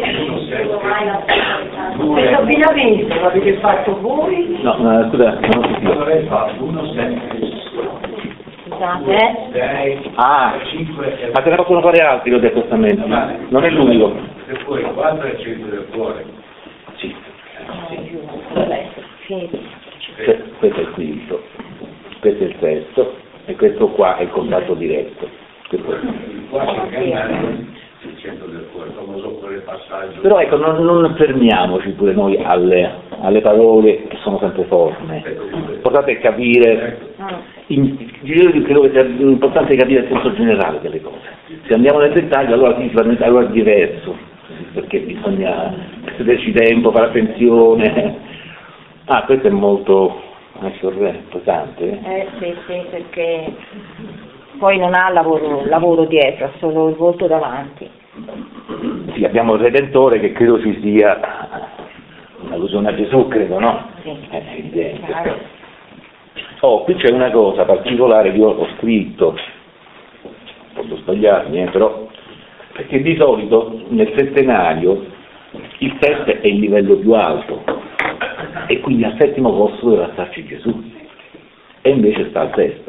1-7. Questo abbinamento l'avete fatto voi? No, scusa, non ho sentito. L'avrei fatto 1-7. Scusate. 6, Ah, 5 ma te ne possono fare altri, l'ho detto questamente. Non è l'unico. E poi 4 è il centro del cuore. Sì. Vabbè, finito. Questo è il quinto, questo è il sesto, e questo qua è il contatto diretto. Questo è quasi ingannare il centro del cuore, il famoso quel passaggio. Però ecco, non fermiamoci pure noi alle parole che sono sempre forme. L'importante è capire, io credo che sia importante capire il senso generale delle cose. Se andiamo nel dettaglio allora allora è diverso, perché bisogna sederci tempo, fare attenzione. Questo è molto pesante. Sì, perché poi non ha lavoro dietro, ha solo il volto davanti. Sì, abbiamo il Redentore che credo ci sia un'allusione a Gesù, credo, no? Sì. È evidente. Qui c'è una cosa particolare che io ho scritto, posso sbagliarmi, però, perché di solito nel settenario il 7 è il livello più alto e quindi al settimo posto doveva starci Gesù e invece sta al sesto.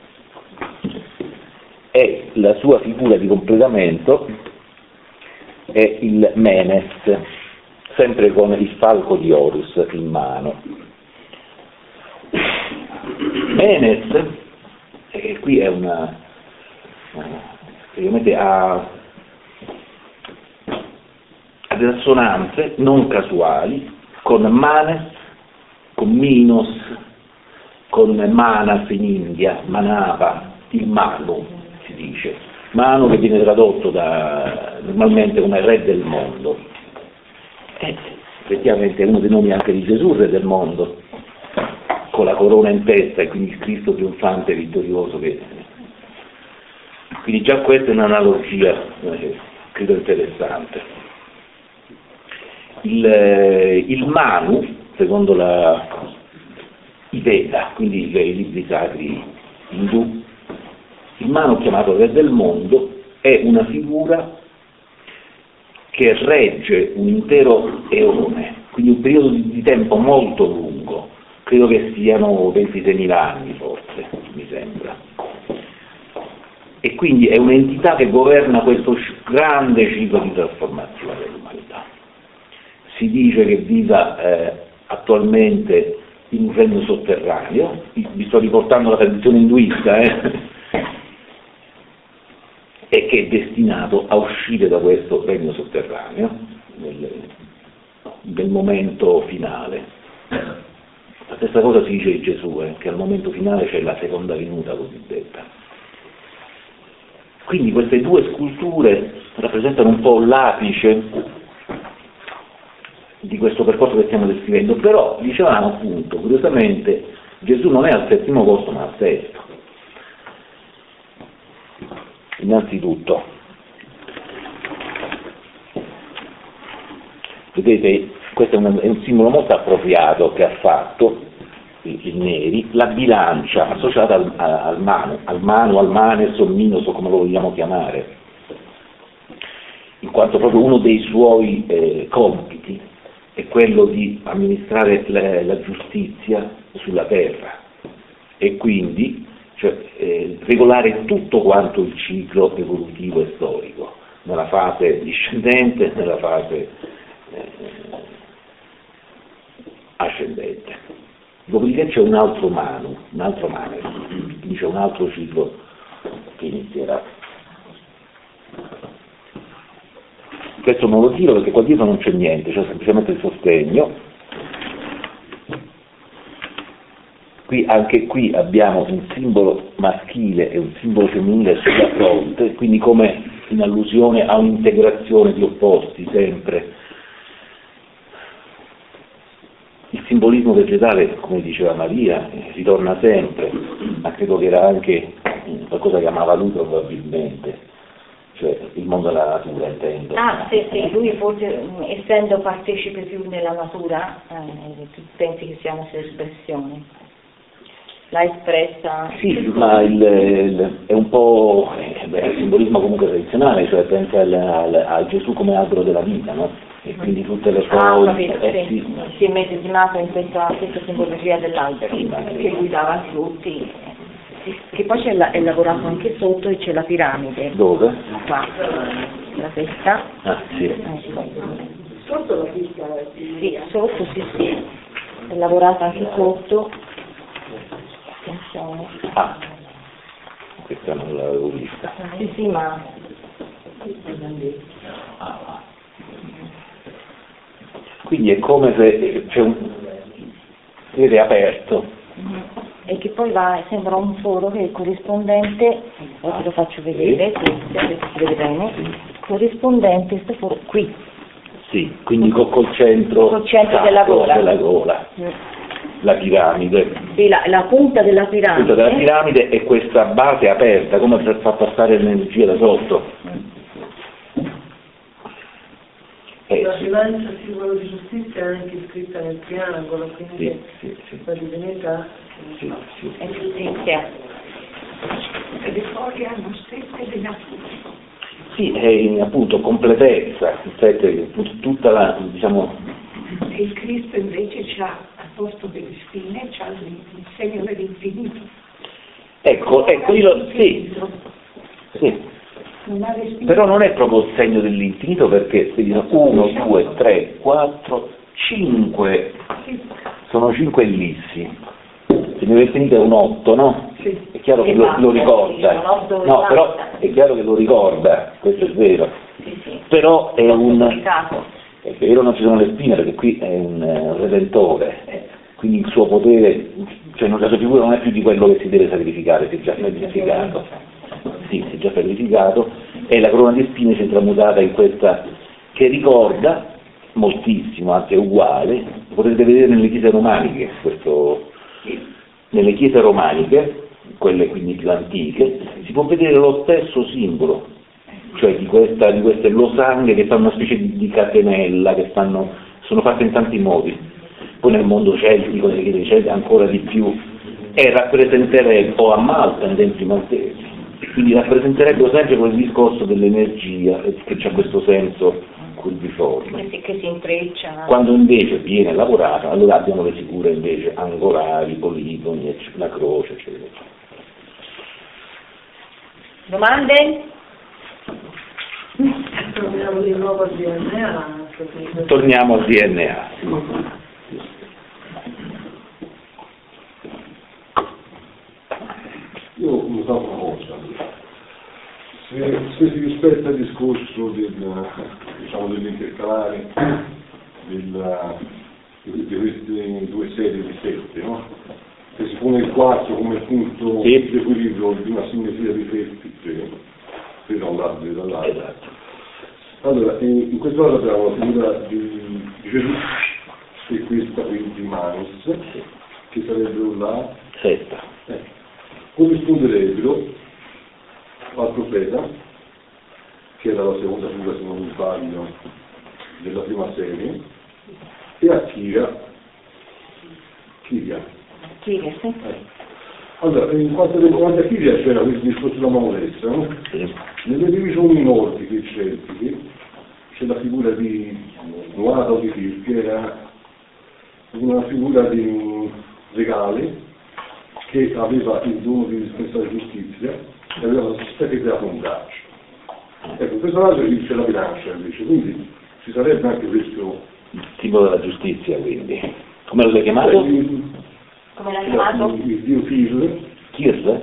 E la sua figura di completamento è il Menes, sempre con il falco di Horus in mano. Menes, qui è praticamente ha delle assonanze non casuali con Manes, con Minos, con Manas in India, Manava, il Manu si dice, Manu che viene tradotto normalmente come re del mondo, effettivamente è uno dei nomi anche di Gesù, re del mondo, con la corona in testa e quindi il Cristo trionfante e vittorioso. Quindi già questa è un'analogia, credo interessante. Il Manu, secondo i Veda, quindi i libri sacri indù, il Manu chiamato re del mondo è una figura che regge un intero eone, quindi un periodo di tempo molto lungo, credo che siano 26.000 anni forse, mi sembra. E quindi è un'entità che governa questo grande ciclo di trasformazione dell'umanità. Si dice che viva attualmente in un regno sotterraneo, vi sto riportando la tradizione induista, e che è destinato a uscire da questo regno sotterraneo nel momento finale. La stessa cosa si dice di Gesù, che al momento finale c'è la seconda venuta cosiddetta. Quindi queste due sculture rappresentano un po' l'apice di questo percorso che stiamo descrivendo, però dicevamo appunto, curiosamente, Gesù non è al settimo posto ma al sesto. Innanzitutto, vedete, questo è un simbolo molto appropriato che ha fatto il Neri, la bilancia associata al Manes o Minos o come lo vogliamo chiamare, in quanto proprio uno dei suoi compiti è quello di amministrare la giustizia sulla terra e quindi regolare tutto quanto il ciclo evolutivo e storico, nella fase discendente e nella fase ascendente. Dopodiché c'è un altro Manu, quindi c'è un altro ciclo che inizierà. Questo non lo tiro perché qua dietro non c'è niente, c'è semplicemente il sostegno. Anche qui abbiamo un simbolo maschile e un simbolo femminile sulla fronte, quindi come in allusione a un'integrazione di opposti sempre. Il simbolismo vegetale, come diceva Maria, ritorna sempre, ma credo che era anche qualcosa che amava lui probabilmente, cioè il mondo della natura, intendo. Sì, lui forse essendo partecipe più nella natura, pensi che sia una sua espressione. L'ha espressa? Sì, ma è un po' il simbolismo comunque tradizionale, cioè pensa a Gesù come albero della vita, no? E quindi tutte le cose si è medesimato in questa simbologia dell'albero, che guidava frutti, che poi è lavorato anche sotto e c'è la piramide. Dove? Qua, la testa. Sì. Sotto la pista? Sì, sotto, sì. È lavorata anche sotto. Attenzione. Questa non l'avevo vista. Sì, ma Quindi è come se c'è un vedete aperto. E che poi va, sembra un foro che è corrispondente, ora te lo faccio vedere, se si vede bene, corrispondente questo foro qui. Sì, quindi col centro, della gola. La piramide. Sì, la punta della piramide. La punta della piramide è questa base aperta, come per far passare l'energia da sotto. La bilancia simbolo di giustizia è anche scritta nel triangolo, quindi la divinità. È giustizia. E le foglie hanno sette venature. Sì, è appunto completezza, tutta la, diciamo... E il Cristo invece c'ha, al posto delle spine, c'ha il segno dell'infinito. Ecco, sì. Non ha le spine. Però non è proprio il segno dell'infinito perché 1, 2, 3, 4, 5, sono 5 ellissi. Il segno dell'infinito è un 8, no? Sì. È chiaro che lo ricorda. No, però è chiaro che lo ricorda, questo è vero. Però è è vero, non ci sono le spine perché qui è un redentore, quindi il suo potere, cioè la sua figura non è più di quello che si deve sacrificare, si è già sacrificato. Sì, si è già sacrificato e la corona di spine si è tramutata in questa che ricorda moltissimo, anche uguale, potete vedere nelle chiese romaniche, nelle chiese romaniche, quelle quindi più antiche, si può vedere lo stesso simbolo, cioè di queste losanghe che fanno una specie di catenella, che sono fatte in tanti modi. Poi nel mondo celtico, nelle chiese celtiche ancora di più, e rappresenterebbe, o a Malta, nei templi maltesi, quindi rappresenterebbe sempre quel discorso dell'energia, che c'ha questo senso curviforme. Che si intreccia. Quando invece viene lavorata, allora abbiamo le figure invece angolari, poligoni, la croce, eccetera. Domande? Torniamo di nuovo al DNA. Torniamo al DNA. Io mi fa una cosa, se si rispetta il discorso dell'intercalare di queste due serie di sette, no? Se si pone il quarto come punto di equilibrio di una simmetria di tre da un lato e dall'altro. Esatto. Allora, in questo caso abbiamo la figura di Gesù e questa qui di Manos, che sarebbero la sesta. Corrisponderebbero al profeta, che era la seconda figura, se non mi sbaglio, della prima serie, e a Chiria, sì. Allora, in quanto a Chiria c'era questo discorso della mammolezza, no? Nelle divisioni nordiche celtiche c'è la figura di Nuata o di Kir, che era una figura di regale, che aveva il dono di dispensare giustizia e aveva sempre creato un braccio. Ecco, in questo caso c'è la bilancia invece, quindi ci sarebbe anche questo... Il simbolo della giustizia, quindi. Come lo hai chiamato? Come l'ha chiamato? Il dio Kir?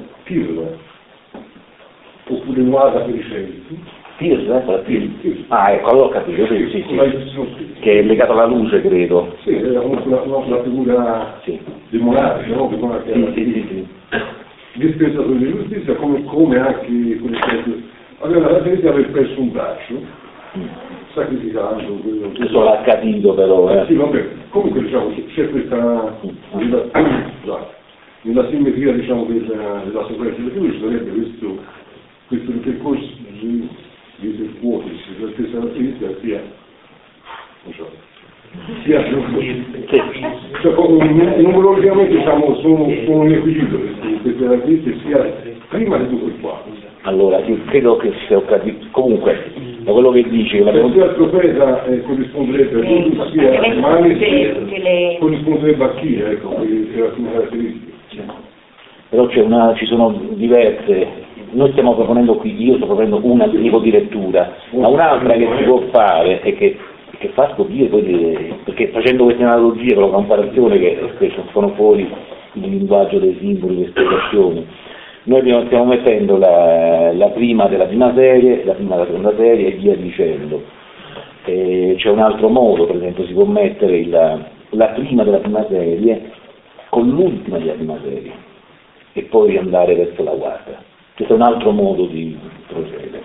Oppure Nuada per i Celti. Kir? Ah, ecco, allora ho capito, sì. Che è legato alla luce, credo. Sì, era una figura di monarca, no? Sì. Dispensatore di giustizia, come anche con il Celti. Aveva la tendenza di aver perso un braccio, sacrificando quello che... Adesso l'ha capito però. Sì, vabbè, comunque diciamo c'è questa... nella simmetria diciamo della sofferenza di Dio ci sarebbe questo percorso di ipotesi, la stessa caratteristica sia numerologicamente diciamo sono in equilibrio queste caratteristiche sia prima di tutto il quadro. Allora, io credo che se ho capito, comunque, da quello che dice... sia il profeta corrisponderebbe a Gesù, sia Mani corrisponderebbe a chi, ecco, per alcune caratteristiche. Però ci sono diverse, noi stiamo proponendo qui, io sto proponendo un tipo di lettura, ma un'altra che si può fare e che fa scoprire poi, perché facendo queste analogie con la comparazione che spesso sono fuori il linguaggio dei simboli, le spiegazioni, Noi stiamo mettendo la prima della prima serie, la prima della seconda serie e via dicendo. C'è un altro modo, per esempio si può mettere la prima della prima serie con l'ultima della prima serie e poi andare verso la quarta. Questo è un altro modo di procedere.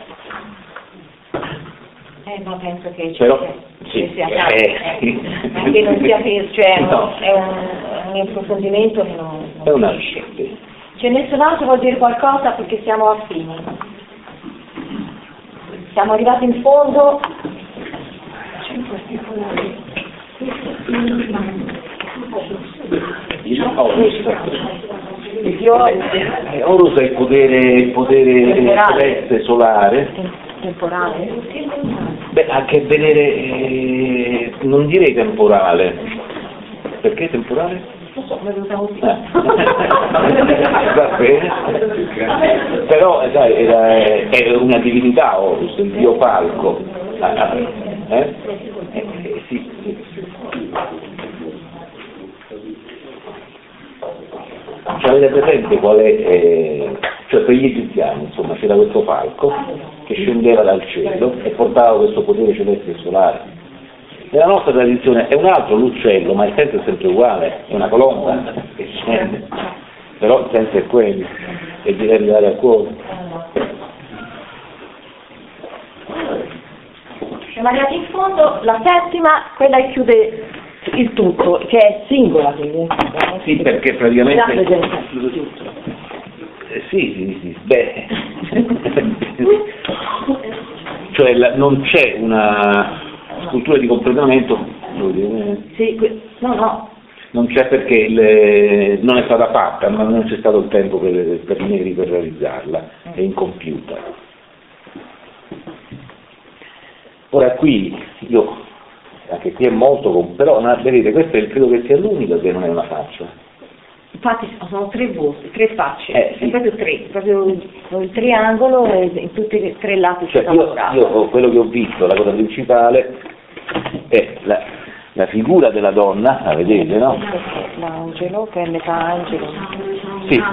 Ma penso che Però, ci sia sì. anche non sia cioè, No. è un approfondimento che non È una finisce. C'è nessun altro vuol dire qualcosa perché siamo affini. Siamo arrivati in fondo. Horus è il potere celeste solare. Temporale. Beh, ha a che vedere, non direi temporale. Perché temporale? Non so, me lo usavo così. Va bene. Però sai, è una divinità Horus, il dio falco. Sì. Cioè, avete presente qual è, cioè per gli egiziani, insomma, c'era questo falco che scendeva dal cielo e portava questo potere celeste e solare. Nella nostra tradizione è un altro l'uccello, ma il senso è sempre uguale, è una colonna che scende, però il senso è quello, e deve arrivare al cuore. Siamo arrivati in fondo, la settima, quella che chiude il tutto, che è singola quindi. Sì, perché praticamente... Sì, beh... cioè non c'è una struttura di completamento, sì, no. Non c'è perché non è stata fatta, ma non c'è stato il tempo per i neri per realizzarla, è incompiuta. Ora qui, anche qui è molto, però vedete, questa credo che sia l'unica che non è una faccia. Infatti sono tre volti, tre facce, sì. proprio il triangolo e in tutti e tre lati cioè, io quello che ho visto, la cosa principale è la figura della donna, la vedete, no? L'angelo, che è metà angelo. Sì.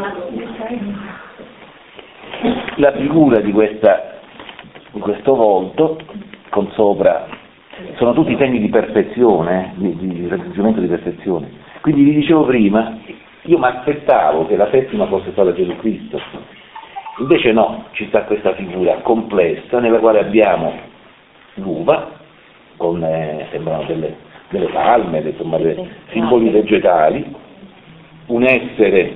La figura di questo volto, con sopra, sono tutti segni di perfezione, di raggiungimento di perfezione. Quindi vi dicevo prima, io mi aspettavo che la settima fosse stata Gesù Cristo, invece no, ci sta questa figura complessa nella quale abbiamo l'uva, con sembrano delle palme, insomma, dei simboli vegetali, un essere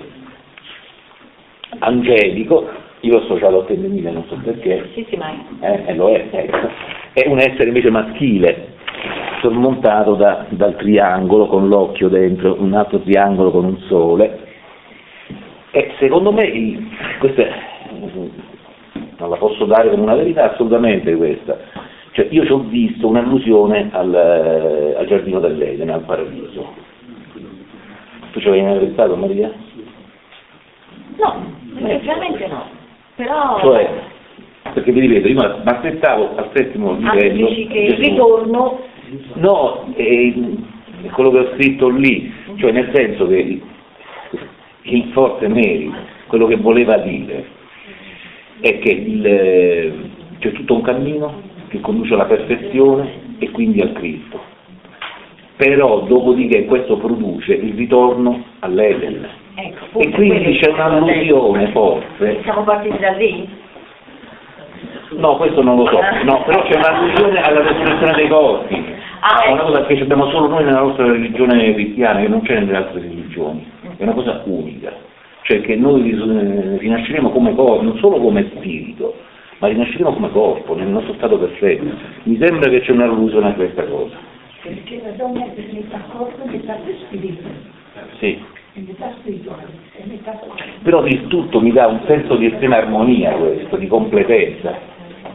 angelico, io l'ho associato al femminile, non so perché, sì, ma lo è, ecco. È un essere invece maschile, sormontato dal triangolo con l'occhio dentro, un altro triangolo con un sole, e secondo me, questa non la posso dare come una verità assolutamente questa, cioè io ci ho visto un'allusione al giardino dell'Eden, al paradiso. Tu ci avevi mai pensato, Maria? No, effettivamente no, però... Cioè, perché vi ripeto, io mi aspettavo al settimo livello... dici che il ritorno... No, è quello che ho scritto lì, cioè nel senso che il forte Mary, quello che voleva dire, è che c'è tutto un cammino che conduce alla perfezione e quindi al Cristo. Però dopodiché questo produce il ritorno all'Eden. Ecco, e quindi c'è un'allusione forse. Siamo partiti da lì? No, questo non lo so, no, però c'è un'allusione alla resurrezione dei corpi. È una cosa che abbiamo solo noi nella nostra religione cristiana, che non c'è nelle altre religioni. È una cosa unica. Cioè che noi rinasceremo come corpo, non solo come spirito, ma rinasceremo come corpo, nel nostro stato perfetto. Mi sembra che c'è un'allusione a questa cosa. Perché la donna è metà corpo e metà spirito. Sì. È metà spirituale, è metà corpo. Però il tutto mi dà un senso di estrema armonia questo, di completezza.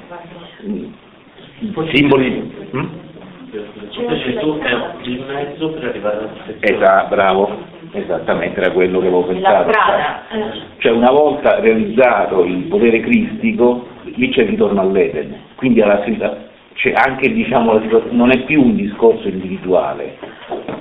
Simboli. Gesù è il mezzo per arrivare alla perfezione. Bravo, esattamente, era quello che avevo pensato. La strada. Cioè una volta realizzato il potere cristico, lì c'è il ritorno all'Eden, quindi c'è anche, diciamo, non è più un discorso individuale,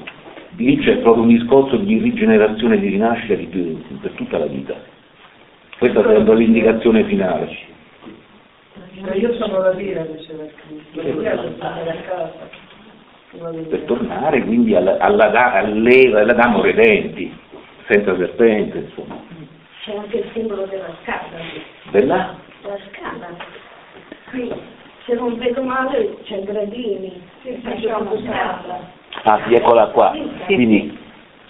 lì c'è proprio un discorso di rigenerazione e di rinascita per tutta la vita. Questa sarebbe l'indicazione finale. Io sono la via, diceva il Cristo. La via per tornare a casa. Per tornare quindi all'Adamo redenti, senza serpente, insomma. C'è anche il simbolo della scala. Della? La scala. Qui, se non vedo male, c'è gradini. Facciamo scala. Ah sì, eccola qua. Quindi,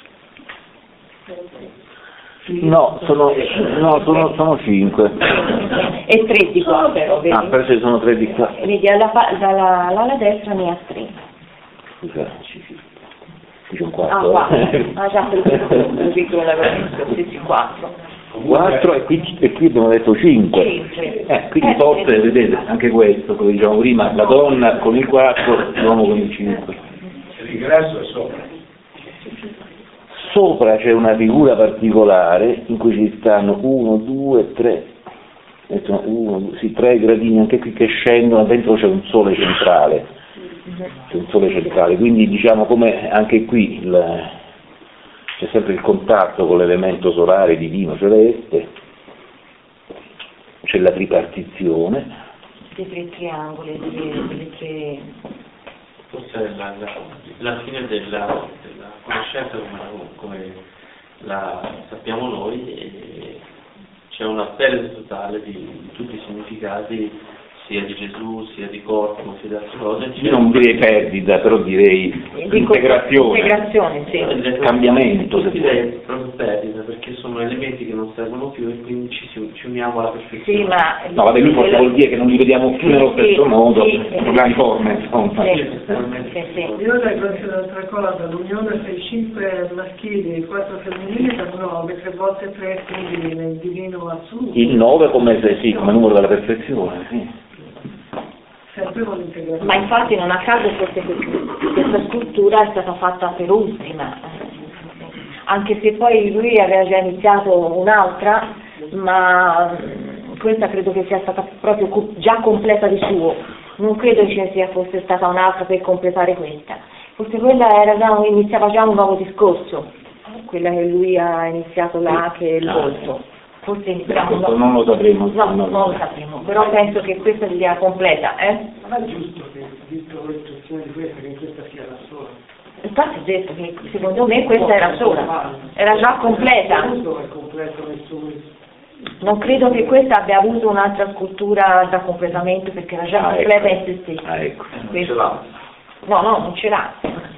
no, sono 5. E 3 di qua però, vedi? Ah, perché sono 3 di qua. Vedi, dall'ala destra ne ha 3. Scusa, qui c'è un 4. Ah, 4. Ah già, così come l'avevo visto, stessi 4. 4 e qui abbiamo detto 5. Quindi forse, vedete, anche questo, come diciamo prima, la donna con il 4, l'uomo con il 5. L'ingresso è sopra. Sopra c'è una figura particolare in cui ci stanno 1, 2, 3, 3 gradini anche qui che scendono, dentro c'è un sole centrale, quindi diciamo come anche qui c'è sempre il contatto con l'elemento solare divino celeste, c'è la tripartizione. Dei 3 triangoli, delle 3... Forse la fine della conoscenza come la sappiamo noi, e c'è una perdita totale di tutti i significati, sia di Gesù, sia di corpo, sia di altre cose. Io non direi perdita, però direi integrazione. Integrazione, sì. Cambiamento. Io direi proprio perdita, perché sono elementi che non servono più e quindi ci uniamo alla perfezione. Sì, ma... No, vabbè, lui forse vuol dire che non li vediamo più nello stesso modo, la forma, insomma. Sì. Io leggo anche un'altra cosa, l'unione tra i 5 maschili e i 4 femminili da 9, 3 volte 3, quindi nel divino assoluto. Il 9 come numero della perfezione, sì. Sempre con l'integrazione. Ma infatti non a caso questa scultura è stata fatta per ultima, anche se poi lui aveva già iniziato un'altra, ma questa credo che sia stata proprio già completa di suo, non credo ci sia fosse stata un'altra per completare questa, forse quella iniziava già un nuovo discorso, quella che lui ha iniziato là, che è il volto. Forse iniziamo, non lo sapremo. No, non lo sapremo, però penso che questa sia completa, Ma è giusto che, visto l'istruzione di questa, che questa sia la sola. Infatti ho detto che secondo me questa era sola, era già completa. Non credo che questa abbia avuto un'altra scultura da completamento perché era già completa in se stessa. Ah, ecco. Non ce l'ha. No, non ce l'ha.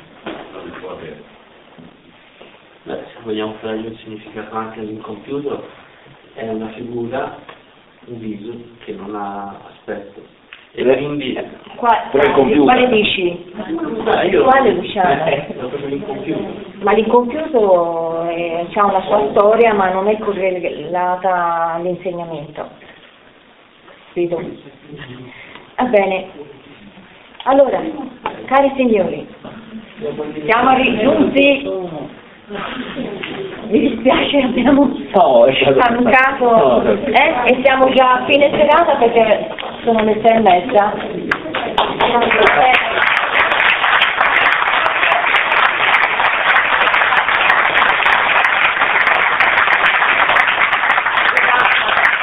Se vogliamo dargli un significato anche all'incompiuto, è una figura, un viso che non ha aspetto. E quindi quale dici? Quale Luciano? Ma l'incompiuto ha una sua storia, ma non è correlata all'insegnamento. Vedo. Va bene. Allora, cari signori, siamo giunti. Mi dispiace, abbiamo stancato e siamo già a fine serata perché sono le 6:30.